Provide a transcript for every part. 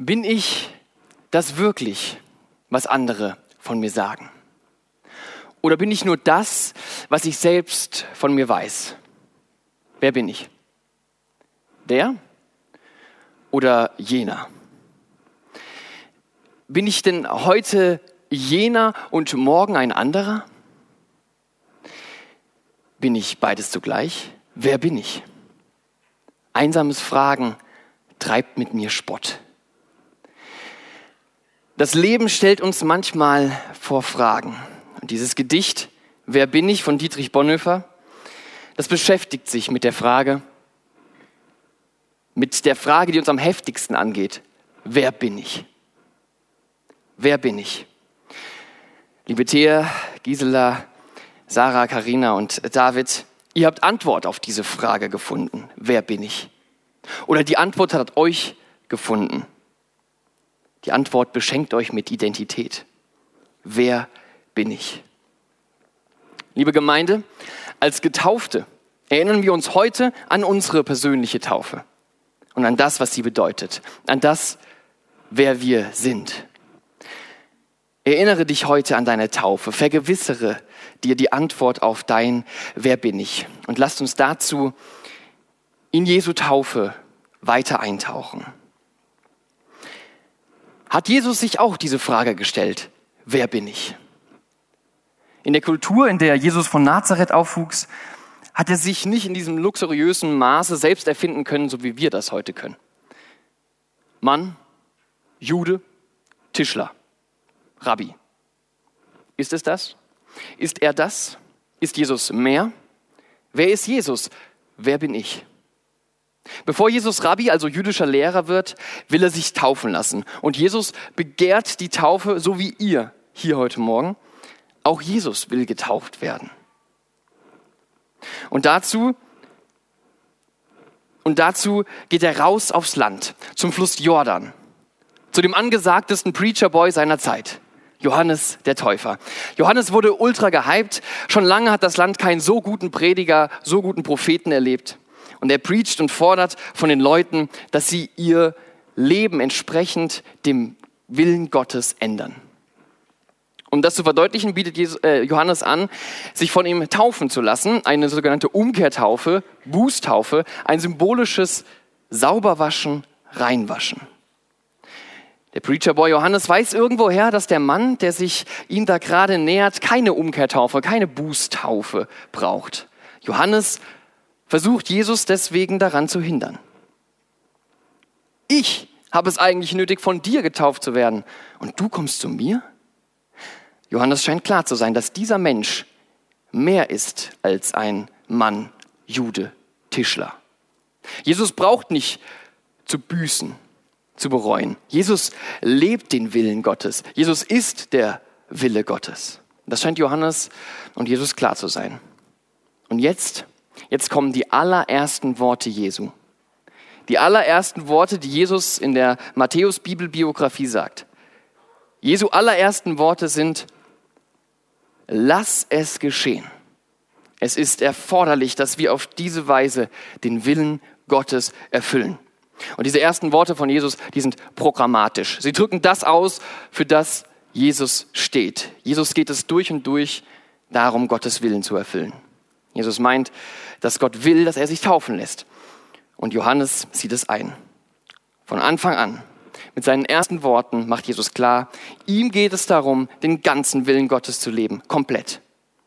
Bin ich das wirklich, was andere von mir sagen? Oder bin ich nur das, was ich selbst von mir weiß? Wer bin ich? Der oder jener? Bin ich denn heute jener und morgen ein anderer? Bin ich beides zugleich? Wer bin ich? Einsames Fragen treibt mit mir Spott. Das Leben stellt uns manchmal vor Fragen. Und dieses Gedicht, Wer bin ich, von Dietrich Bonhoeffer, das beschäftigt sich mit der Frage, die uns am heftigsten angeht. Wer bin ich? Wer bin ich? Liebe Thea, Gisela, Sarah, Carina und David, ihr habt Antwort auf diese Frage gefunden. Wer bin ich? Oder die Antwort hat euch gefunden. Die Antwort beschenkt euch mit Identität. Wer bin ich? Liebe Gemeinde, als Getaufte erinnern wir uns heute an unsere persönliche Taufe und an das, was sie bedeutet, an das, wer wir sind. Erinnere dich heute an deine Taufe, vergewissere dir die Antwort auf dein Wer bin ich und lasst uns dazu in Jesu Taufe weiter eintauchen. Hat Jesus sich auch diese Frage gestellt, wer bin ich? In der Kultur, in der Jesus von Nazareth aufwuchs, hat er sich nicht in diesem luxuriösen Maße selbst erfinden können, so wie wir das heute können. Mann, Jude, Tischler, Rabbi. Ist es das? Ist er das? Ist Jesus mehr? Wer ist Jesus? Wer bin ich? Bevor Jesus Rabbi, also jüdischer Lehrer wird, will er sich taufen lassen. Und Jesus begehrt die Taufe, so wie ihr hier heute Morgen. Auch Jesus will getauft werden. Und dazu geht er raus aufs Land, zum Fluss Jordan, zu dem angesagtesten Preacher-Boy seiner Zeit, Johannes der Täufer. Johannes wurde ultra gehypt. Schon lange hat das Land keinen so guten Prediger, so guten Propheten erlebt. Und er preacht und fordert von den Leuten, dass sie ihr Leben entsprechend dem Willen Gottes ändern. Um das zu verdeutlichen, bietet Johannes an, sich von ihm taufen zu lassen. Eine sogenannte Umkehrtaufe, Bußtaufe, ein symbolisches Sauberwaschen, Reinwaschen. Der Preacher-Boy Johannes weiß irgendwoher, dass der Mann, der sich ihm da gerade nähert, keine Umkehrtaufe, keine Bußtaufe braucht. Johannes versucht Jesus deswegen daran zu hindern. Ich habe es eigentlich nötig, von dir getauft zu werden. Und du kommst zu mir? Johannes scheint klar zu sein, dass dieser Mensch mehr ist als ein Mann, Jude, Tischler. Jesus braucht nicht zu büßen, zu bereuen. Jesus lebt den Willen Gottes. Jesus ist der Wille Gottes. Das scheint Johannes und Jesus klar zu sein. Und jetzt kommen die allerersten Worte Jesu. Die allerersten Worte, die Jesus in der Matthäus-Bibelbiografie sagt. Jesu allerersten Worte sind: Lass es geschehen. Es ist erforderlich, dass wir auf diese Weise den Willen Gottes erfüllen. Und diese ersten Worte von Jesus, die sind programmatisch. Sie drücken das aus, für das Jesus steht. Jesus geht es durch und durch darum, Gottes Willen zu erfüllen. Jesus meint, dass Gott will, dass er sich taufen lässt. Und Johannes sieht es ein. Von Anfang an, mit seinen ersten Worten, macht Jesus klar, ihm geht es darum, den ganzen Willen Gottes zu leben, komplett.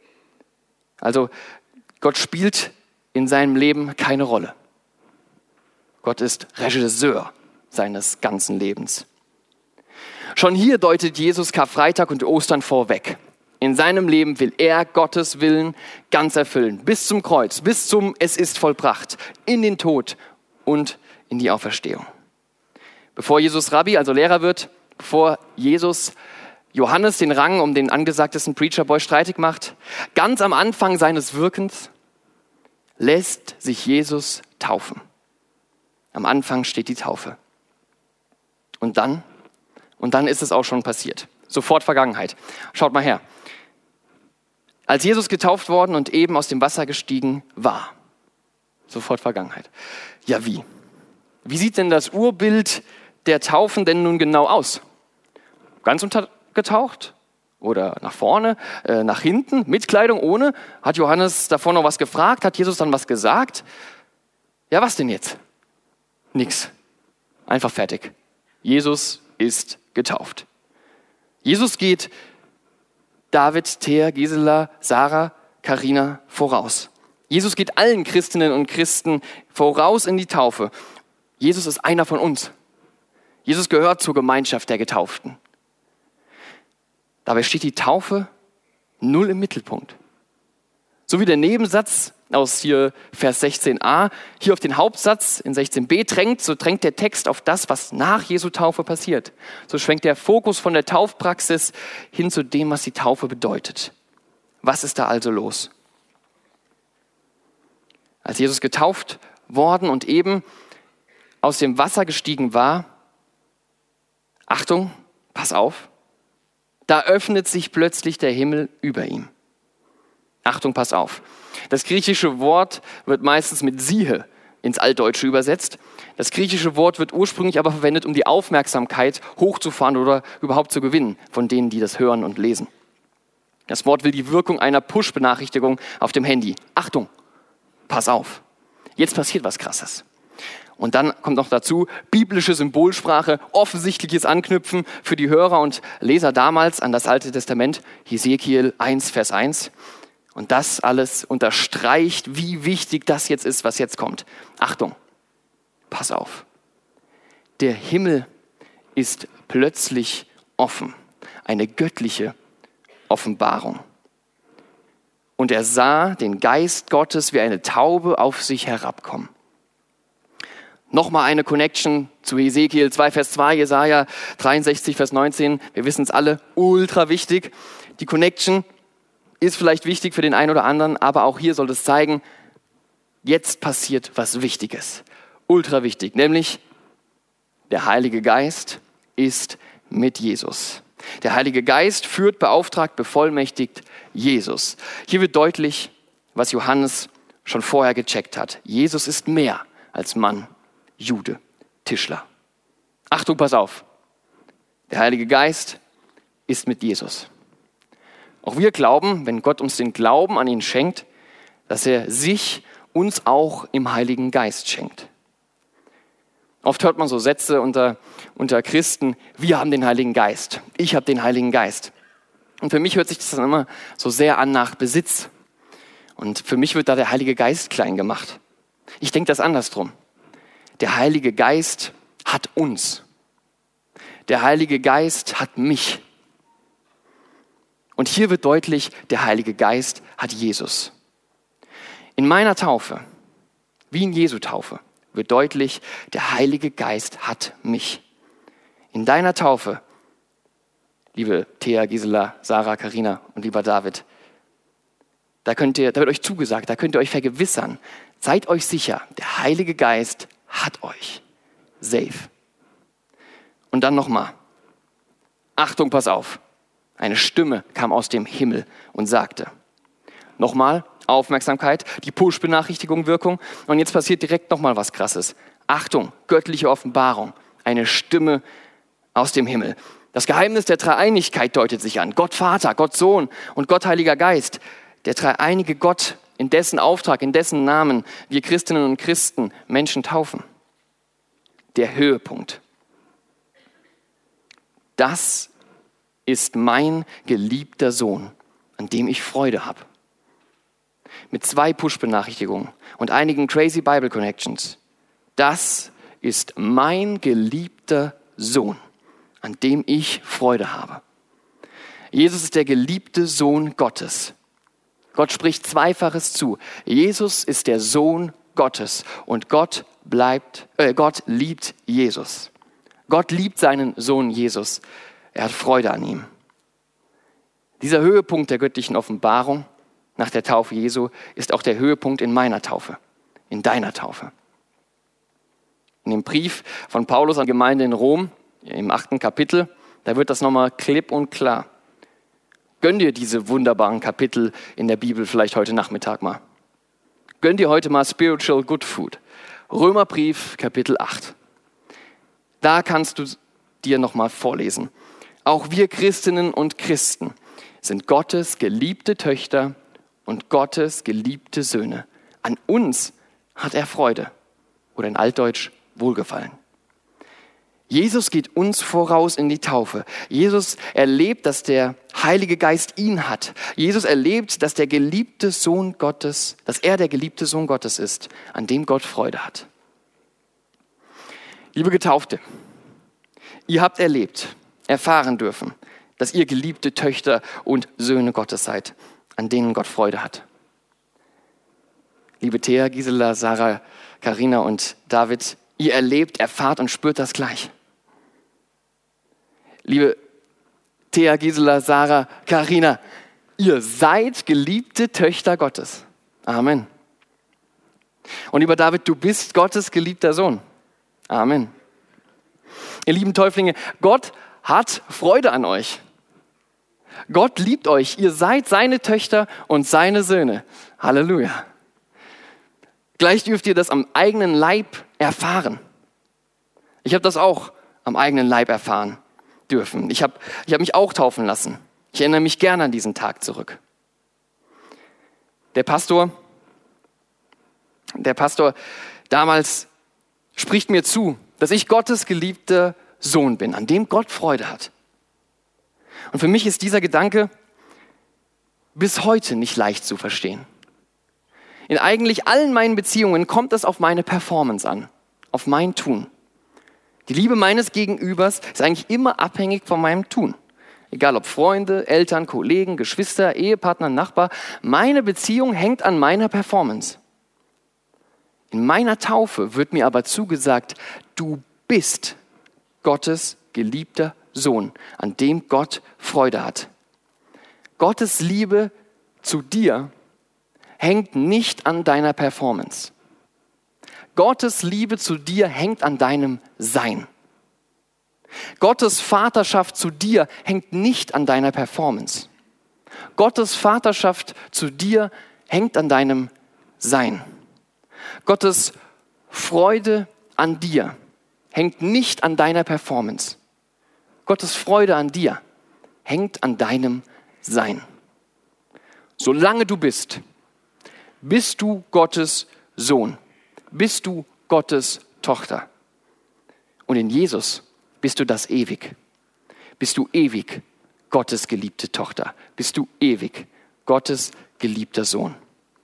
Also Gott spielt in seinem Leben keine Rolle. Gott ist Regisseur seines ganzen Lebens. Schon hier deutet Jesus Karfreitag und Ostern vorweg. In seinem Leben will er Gottes Willen ganz erfüllen, bis zum Kreuz, bis zum Es ist vollbracht, in den Tod und in die Auferstehung. Bevor Jesus Rabbi, also Lehrer wird, bevor Jesus Johannes den Rang um den angesagtesten Preacher-Boy streitig macht, ganz am Anfang seines Wirkens lässt sich Jesus taufen. Am Anfang steht die Taufe. Und dann ist es auch schon passiert. Sofort Vergangenheit. Schaut mal her. Als Jesus getauft worden und eben aus dem Wasser gestiegen war. Sofort Vergangenheit. Ja, wie? Wie sieht denn das Urbild der Taufen denn nun genau aus? Ganz untergetaucht? Oder nach vorne, nach hinten, mit Kleidung, ohne? Hat Johannes davor noch was gefragt? Hat Jesus dann was gesagt? Ja, was denn jetzt? Nix. Einfach fertig. Jesus ist getauft. Jesus geht David, Thea, Gisela, Sarah, Carina voraus. Jesus geht allen Christinnen und Christen voraus in die Taufe. Jesus ist einer von uns. Jesus gehört zur Gemeinschaft der Getauften. Dabei steht die Taufe null im Mittelpunkt. So wie der Nebensatz aus hier Vers 16a hier auf den Hauptsatz in 16b drängt, so drängt der Text auf das, was nach Jesu Taufe passiert. So schwenkt der Fokus von der Taufpraxis hin zu dem, was die Taufe bedeutet. Was ist da also los? Als Jesus getauft worden und eben aus dem Wasser gestiegen war, Achtung, pass auf, da öffnet sich plötzlich der Himmel über ihm. Achtung, pass auf. Das griechische Wort wird meistens mit siehe ins Altdeutsche übersetzt. Das griechische Wort wird ursprünglich aber verwendet, um die Aufmerksamkeit hochzufahren oder überhaupt zu gewinnen von denen, die das hören und lesen. Das Wort will die Wirkung einer Push-Benachrichtigung auf dem Handy. Achtung, pass auf. Jetzt passiert was Krasses. Und dann kommt noch dazu biblische Symbolsprache, offensichtliches Anknüpfen für die Hörer und Leser damals an das Alte Testament, Hesekiel 1, Vers 1. Und das alles unterstreicht, wie wichtig das jetzt ist, was jetzt kommt. Achtung, pass auf. Der Himmel ist plötzlich offen, eine göttliche Offenbarung. Und er sah den Geist Gottes wie eine Taube auf sich herabkommen. Nochmal eine Connection zu Hesekiel 2, Vers 2, Jesaja 63, Vers 19. Wir wissen es alle, ultra wichtig. Die Connection ist vielleicht wichtig für den einen oder anderen, aber auch hier soll es zeigen, jetzt passiert was Wichtiges. Ultra wichtig, nämlich der Heilige Geist ist mit Jesus. Der Heilige Geist führt, beauftragt, bevollmächtigt Jesus. Hier wird deutlich, was Johannes schon vorher gecheckt hat. Jesus ist mehr als Mann, Jude, Tischler. Achtung, pass auf. Der Heilige Geist ist mit Jesus. Auch wir glauben, wenn Gott uns den Glauben an ihn schenkt, dass er sich uns auch im Heiligen Geist schenkt. Oft hört man so Sätze unter Christen, wir haben den Heiligen Geist, ich habe den Heiligen Geist. Und für mich hört sich das dann immer so sehr an nach Besitz. Und für mich wird da der Heilige Geist klein gemacht. Ich denke das andersrum. Der Heilige Geist hat uns. Der Heilige Geist hat mich. Und hier wird deutlich, der Heilige Geist hat Jesus. In meiner Taufe, wie in Jesu Taufe, wird deutlich, der Heilige Geist hat mich. In deiner Taufe, liebe Thea, Gisela, Sarah, Carina und lieber David, da wird euch zugesagt, da könnt ihr euch vergewissern. Seid euch sicher, der Heilige Geist hat euch. Safe. Und dann nochmal. Achtung, pass auf. Eine Stimme kam aus dem Himmel und sagte. Nochmal, Aufmerksamkeit, die Push-Benachrichtigung Wirkung. Und jetzt passiert direkt nochmal was Krasses. Achtung, göttliche Offenbarung. Eine Stimme aus dem Himmel. Das Geheimnis der Dreieinigkeit deutet sich an. Gott Vater, Gott Sohn und Gott Heiliger Geist. Der dreieinige Gott, in dessen Auftrag, in dessen Namen wir Christinnen und Christen Menschen taufen. Der Höhepunkt. Das ist mein geliebter Sohn, an dem ich Freude habe. Mit 2 Push-Benachrichtigungen und einigen crazy Bible Connections. Das ist mein geliebter Sohn, an dem ich Freude habe. Jesus ist der geliebte Sohn Gottes. Gott spricht Zweifaches zu. Jesus ist der Sohn Gottes und Gott liebt Jesus. Gott liebt seinen Sohn Jesus. Er hat Freude an ihm. Dieser Höhepunkt der göttlichen Offenbarung nach der Taufe Jesu ist auch der Höhepunkt in meiner Taufe, in deiner Taufe. In dem Brief von Paulus an die Gemeinde in Rom, im 8. Kapitel, da wird das nochmal klipp und klar. Gönn dir diese wunderbaren Kapitel in der Bibel vielleicht heute Nachmittag mal. Gönn dir heute mal Spiritual Good Food. Römerbrief, Kapitel 8. Da kannst du dir nochmal vorlesen. Auch wir Christinnen und Christen sind Gottes geliebte Töchter und Gottes geliebte Söhne. An uns hat er Freude oder in Altdeutsch Wohlgefallen. Jesus geht uns voraus in die Taufe. Jesus erlebt, dass der Heilige Geist ihn hat. Jesus erlebt, dass er der geliebte Sohn Gottes ist, an dem Gott Freude hat. Liebe Getaufte, ihr habt erfahren dürfen, dass ihr geliebte Töchter und Söhne Gottes seid, an denen Gott Freude hat. Liebe Thea, Gisela, Sarah, Carina und David, ihr erlebt, erfahrt und spürt das gleich. Liebe Thea, Gisela, Sarah, Carina, ihr seid geliebte Töchter Gottes. Amen. Und lieber David, du bist Gottes geliebter Sohn. Amen. Ihr lieben Täuflinge, Gott hat Freude an euch. Gott liebt euch. Ihr seid seine Töchter und seine Söhne. Halleluja. Gleich dürft ihr das am eigenen Leib erfahren. Ich habe das auch am eigenen Leib erfahren dürfen. Ich hab mich auch taufen lassen. Ich erinnere mich gerne an diesen Tag zurück. Der Pastor damals spricht mir zu, dass ich Gottes geliebter Sohn bin, an dem Gott Freude hat. Und für mich ist dieser Gedanke bis heute nicht leicht zu verstehen. In eigentlich allen meinen Beziehungen kommt es auf meine Performance an, auf mein Tun. Die Liebe meines Gegenübers ist eigentlich immer abhängig von meinem Tun. Egal ob Freunde, Eltern, Kollegen, Geschwister, Ehepartner, Nachbar, meine Beziehung hängt an meiner Performance. In meiner Taufe wird mir aber zugesagt, du bist Gottes geliebter Sohn, an dem Gott Freude hat. Gottes Liebe zu dir hängt nicht an deiner Performance. Gottes Liebe zu dir hängt an deinem Sein. Gottes Vaterschaft zu dir hängt nicht an deiner Performance. Gottes Vaterschaft zu dir hängt an deinem Sein. Gottes Freude an dir hängt nicht an deiner Performance. Gottes Freude an dir hängt an deinem Sein. Solange du bist du Gottes Sohn, bist du Gottes Tochter. Und in Jesus bist du das ewig. Bist du ewig Gottes geliebte Tochter. Bist du ewig Gottes geliebter Sohn.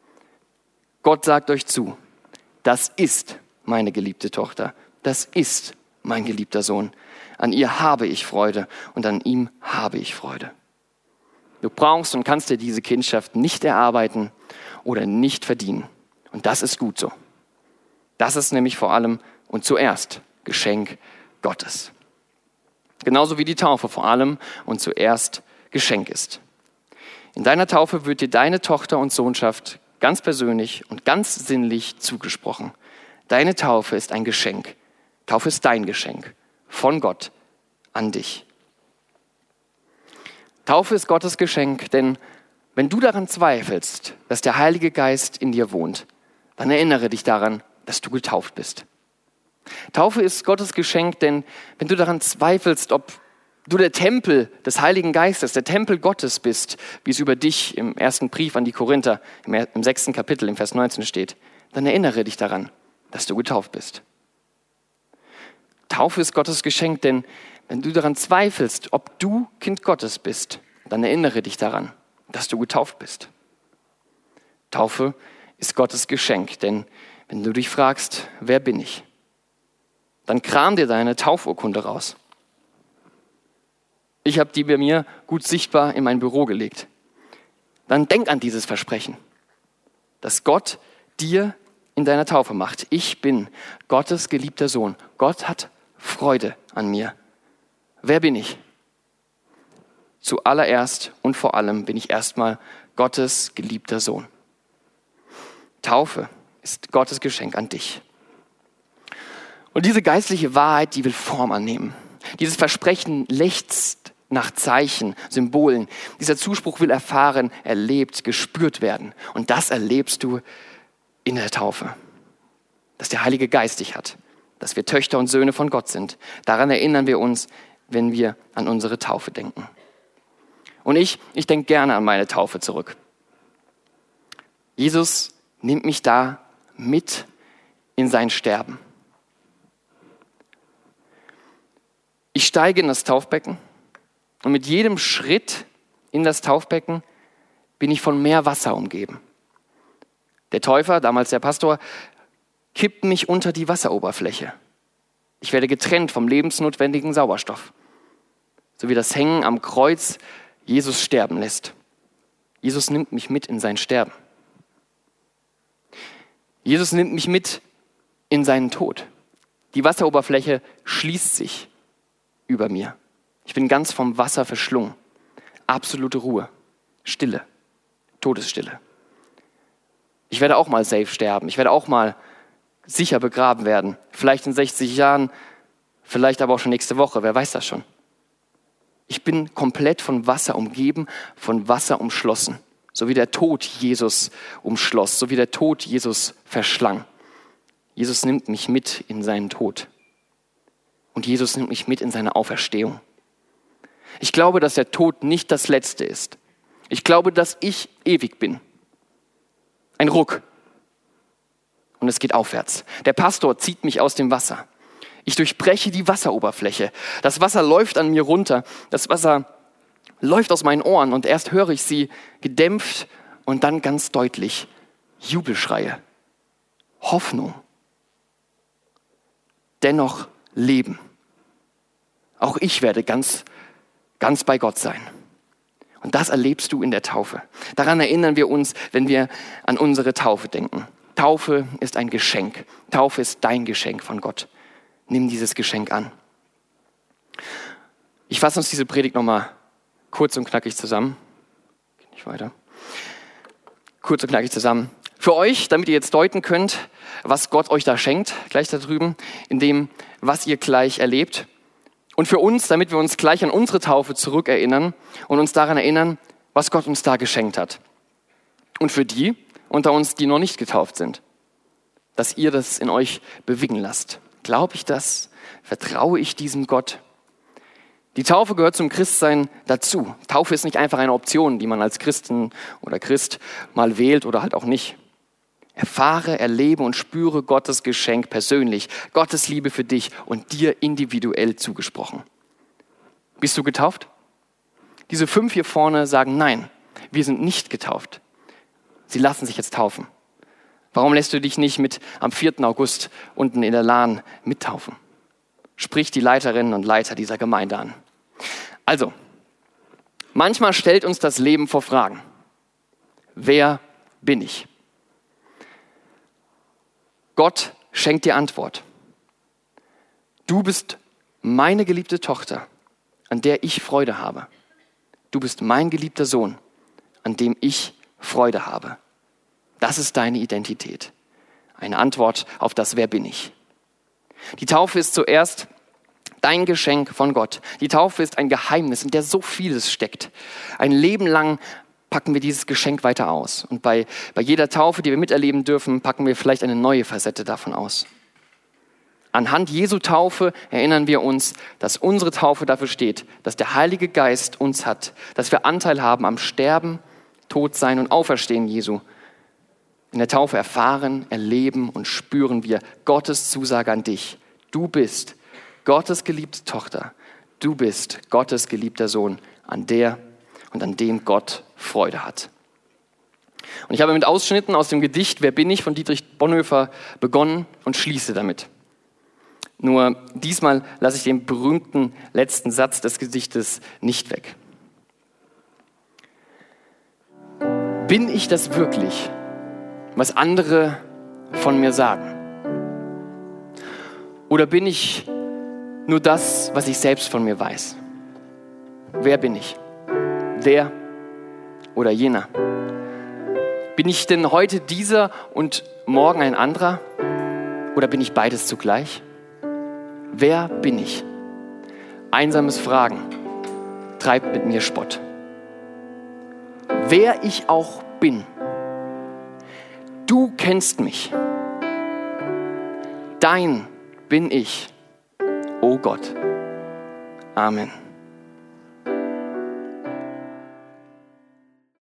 Gott sagt euch zu, das ist meine geliebte Tochter. Das ist mein geliebter Sohn. An ihr habe ich Freude und an ihm habe ich Freude. Du brauchst und kannst dir diese Kindschaft nicht erarbeiten oder nicht verdienen. Und das ist gut so. Das ist nämlich vor allem und zuerst Geschenk Gottes. Genauso wie die Taufe vor allem und zuerst Geschenk ist. In deiner Taufe wird dir deine Tochter und Sohnschaft ganz persönlich und ganz sinnlich zugesprochen. Deine Taufe ist ein Geschenk. Taufe ist dein Geschenk von Gott an dich. Taufe ist Gottes Geschenk, denn wenn du daran zweifelst, dass der Heilige Geist in dir wohnt, dann erinnere dich daran, dass du getauft bist. Taufe ist Gottes Geschenk, denn wenn du daran zweifelst, ob du der Tempel des Heiligen Geistes, der Tempel Gottes bist, wie es über dich im ersten Brief an die Korinther, im 6. Kapitel, im Vers 19 steht, dann erinnere dich daran, dass du getauft bist. Taufe ist Gottes Geschenk, denn wenn du daran zweifelst, ob du Kind Gottes bist, dann erinnere dich daran, dass du getauft bist. Taufe ist Gottes Geschenk, denn wenn du dich fragst, wer bin ich, dann kram dir deine Taufurkunde raus. Ich habe die bei mir gut sichtbar in mein Büro gelegt. Dann denk an dieses Versprechen, dass Gott dir in deiner Taufe macht. Ich bin Gottes geliebter Sohn. Gott hat Freude an mir. Wer bin ich? Zuallererst und vor allem bin ich erstmal Gottes geliebter Sohn. Taufe ist Gottes Geschenk an dich. Und diese geistliche Wahrheit, die will Form annehmen. Dieses Versprechen lechzt nach Zeichen, Symbolen. Dieser Zuspruch will erfahren, erlebt, gespürt werden. Und das erlebst du in der Taufe. Dass der Heilige Geist dich hat. dass wir Töchter und Söhne von Gott sind. Daran erinnern wir uns, wenn wir an unsere Taufe denken. Und ich denke gerne an meine Taufe zurück. Jesus nimmt mich da mit in sein Sterben. Ich steige in das Taufbecken und mit jedem Schritt in das Taufbecken bin ich von mehr Wasser umgeben. Der Täufer, damals der Pastor, kippt mich unter die Wasseroberfläche. Ich werde getrennt vom lebensnotwendigen Sauerstoff, so wie das Hängen am Kreuz Jesus sterben lässt. Jesus nimmt mich mit in sein Sterben. Jesus nimmt mich mit in seinen Tod. Die Wasseroberfläche schließt sich über mir. Ich bin ganz vom Wasser verschlungen. Absolute Ruhe, Stille, Todesstille. Ich werde auch mal safe sterben. Ich werde auch mal sicher begraben werden. Vielleicht in 60 Jahren, vielleicht aber auch schon nächste Woche. Wer weiß das schon? Ich bin komplett von Wasser umgeben, von Wasser umschlossen. So wie der Tod Jesus umschloss, so wie der Tod Jesus verschlang. Jesus nimmt mich mit in seinen Tod. Und Jesus nimmt mich mit in seine Auferstehung. Ich glaube, dass der Tod nicht das Letzte ist. Ich glaube, dass ich ewig bin. Ein Ruck. Und es geht aufwärts. Der Pastor zieht mich aus dem Wasser. Ich durchbreche die Wasseroberfläche. Das Wasser läuft an mir runter. Das Wasser läuft aus meinen Ohren und erst höre ich sie gedämpft und dann ganz deutlich. Jubelschreie. Hoffnung. Dennoch Leben. Auch ich werde ganz bei Gott sein. Und das erlebst du in der Taufe. Daran erinnern wir uns, wenn wir an unsere Taufe denken. Taufe ist ein Geschenk. Taufe ist dein Geschenk von Gott. Nimm dieses Geschenk an. Ich fasse uns diese Predigt nochmal kurz und knackig zusammen. Geht nicht weiter. Kurz und knackig zusammen. Für euch, damit ihr jetzt deuten könnt, was Gott euch da schenkt, gleich da drüben, in dem, was ihr gleich erlebt. Und für uns, damit wir uns gleich an unsere Taufe zurückerinnern und uns daran erinnern, was Gott uns da geschenkt hat. Und für die unter uns, die noch nicht getauft sind, dass ihr das in euch bewegen lasst. Glaube ich das? Vertraue ich diesem Gott? Die Taufe gehört zum Christsein dazu. Taufe ist nicht einfach eine Option, die man als Christin oder Christ mal wählt oder halt auch nicht. Erfahre, erlebe und spüre Gottes Geschenk persönlich, Gottes Liebe für dich und dir individuell zugesprochen. Bist du getauft? Diese 5 hier vorne sagen nein, wir sind nicht getauft. Sie lassen sich jetzt taufen. Warum lässt du dich nicht am 4. August unten in der Lahn mittaufen? Sprich die Leiterinnen und Leiter dieser Gemeinde an. Also, manchmal stellt uns das Leben vor Fragen. Wer bin ich? Gott schenkt dir Antwort. Du bist meine geliebte Tochter, an der ich Freude habe. Du bist mein geliebter Sohn, an dem ich Freude habe. Das ist deine Identität. Eine Antwort auf das Wer bin ich. Die Taufe ist zuerst dein Geschenk von Gott. Die Taufe ist ein Geheimnis, in der so vieles steckt. Ein Leben lang packen wir dieses Geschenk weiter aus. Und bei jeder Taufe, die wir miterleben dürfen, packen wir vielleicht eine neue Facette davon aus. Anhand Jesu Taufe erinnern wir uns, dass unsere Taufe dafür steht, dass der Heilige Geist uns hat, dass wir Anteil haben am Sterben, Todsein und Auferstehen Jesu. In der Taufe erfahren, erleben und spüren wir Gottes Zusage an dich. Du bist Gottes geliebte Tochter. Du bist Gottes geliebter Sohn, an der und an dem Gott Freude hat. Und ich habe mit Ausschnitten aus dem Gedicht Wer bin ich von Dietrich Bonhoeffer begonnen und schließe damit. Nur diesmal lasse ich den berühmten letzten Satz des Gedichtes nicht weg. Bin ich das wirklich, was andere von mir sagen? Oder bin ich nur das, was ich selbst von mir weiß? Wer bin ich? Der oder jener? Bin ich denn heute dieser und morgen ein anderer? Oder bin ich beides zugleich? Wer bin ich? Einsames Fragen treibt mit mir Spott. Wer ich auch bin, du kennst mich. Dein bin ich, o Gott. Amen.